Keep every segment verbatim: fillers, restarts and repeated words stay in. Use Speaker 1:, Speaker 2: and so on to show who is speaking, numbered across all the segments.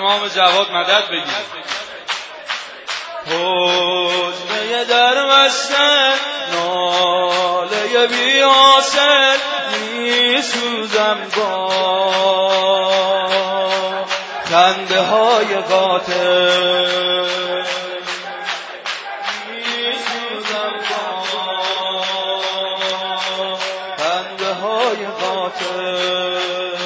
Speaker 1: امام جواد مدد بگیر. حجمه در مشتن ناله بی حاصل می سوزم با خنده های قاتل، می سوزم با خنده های قاتل.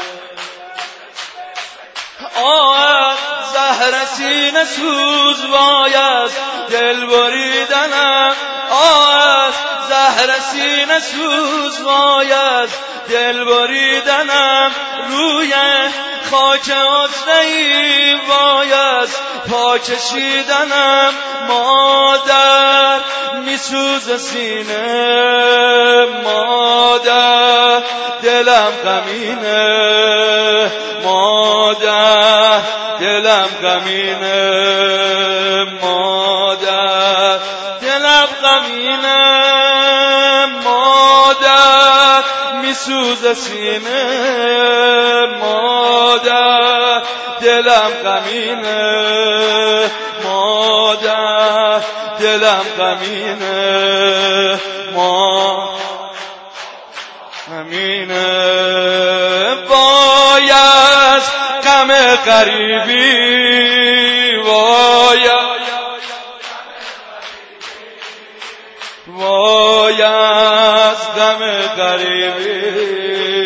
Speaker 1: آه زهر سینه سوز بایست دل بریدنم، آه زهر سینه سوز بایست دل بریدنم، روی خاک عذره‌ای بایست پا کشیدنم. مادر میسوز سینه، مادر دلم غمینه، مادر دلم غمینه، مادر دلم غمینه، مادر میسوز سینه، مادر دلم غمینه، مادر دلم غمینه، ما غمینه. بایست غم غریبی، بایست بایست غم غریبی،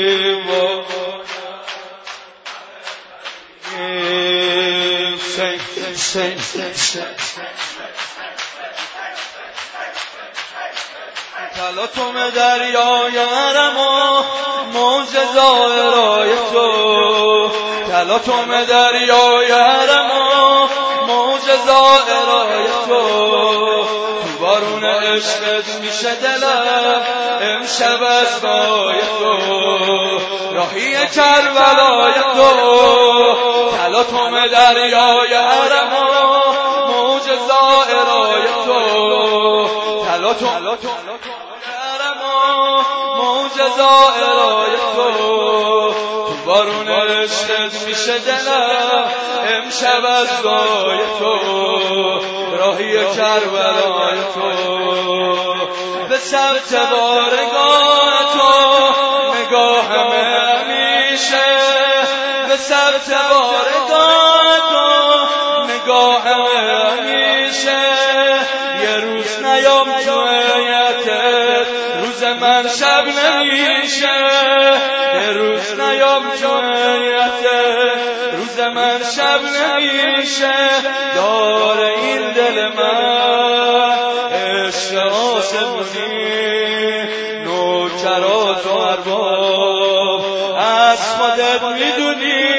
Speaker 1: تلاطم دریای حرم و موج ظاهرای تو، تلاطم دریای حرم و موج ظاهرای تو، تو بارون عشقت میشه دلم امشب از رای تو، راهی کربلای تو، تلاطم دریای حرم و موج ظاهرای تو، تلاطم موج ظاهرای تو، تو بارون عشقت میشه دلم امشب از رای تو، راهی کربلای تو. به سمت بارگاه تو نگاهم همیشه، به سمت بارگاه تو نگاهم همیشه، یه روز نیام تو عیتت روز من شب نمیشه، یه روز نیام تو عیتت روز من شب نمیشه. دار این دل من عشق آسمونی، نوکرات و ارباب از خودت میدونی،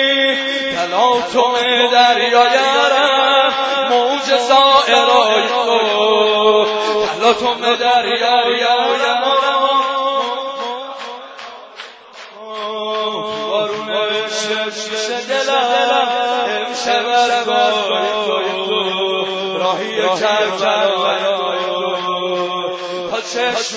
Speaker 1: تلاطم دریای حرم موج ظاهرای تو، تلاطم دریای حرم بارون عشق میشه دلم امشب از رای تو، راهی کربلای تو. تا چشم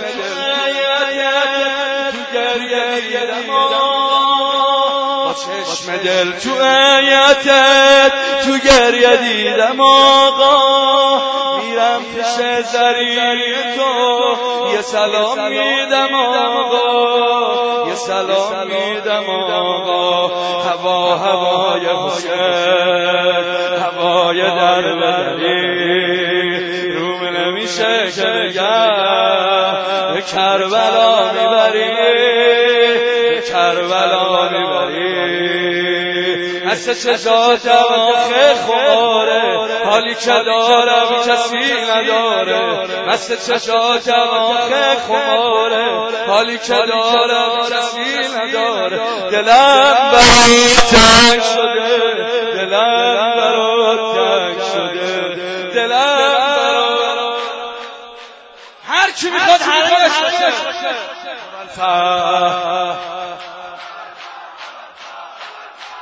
Speaker 1: دل تو عیتت تو گریه دیدم آقا، میرم پیش زری تو یه سلام میدم آقا، یه سلام میدم آقا. هوا هوای حسین، هوای در بدری، روم نمیشه که نگه به کربلا میبری، به کربلا میبری. از چشاتم آخه خماره، حالی که دارم کسی نداره، از چشاتم آخه خماره، حالی که دارم کسی نداره. دلم برات تنگ شده، دلم برات تنگ شده، دلم برات. هر کی میخواد حرمش باشه.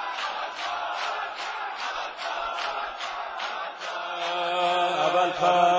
Speaker 1: اول